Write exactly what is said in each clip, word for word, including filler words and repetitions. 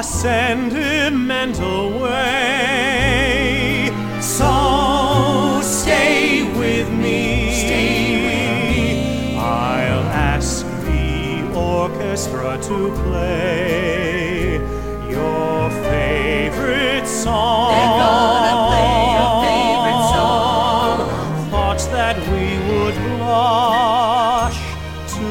our sentimental way. So stay with me, stay with me. I'll ask the orchestra to play your favorite song. They're gonna play your favorite song. Thoughts that we would blush to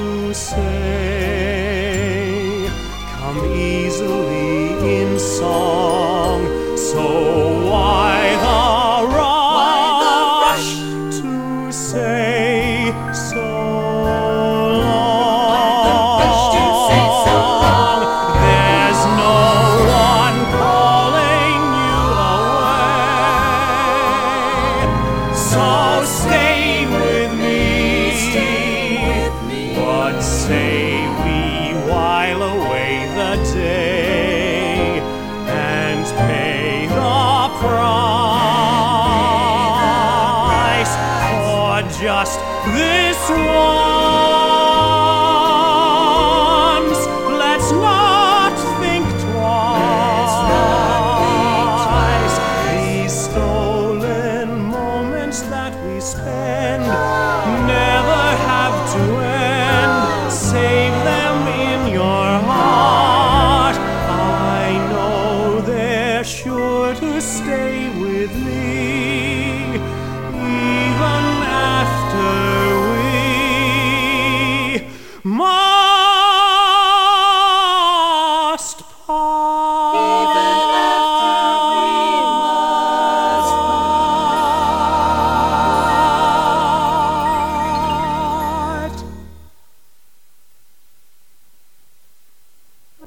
say come easily in song. So why the rush, Why the rush to say so Why the rush to say so long? There's no one calling you away. So stay with me. Stay with me. What say we while away the day and pay the price for just this one?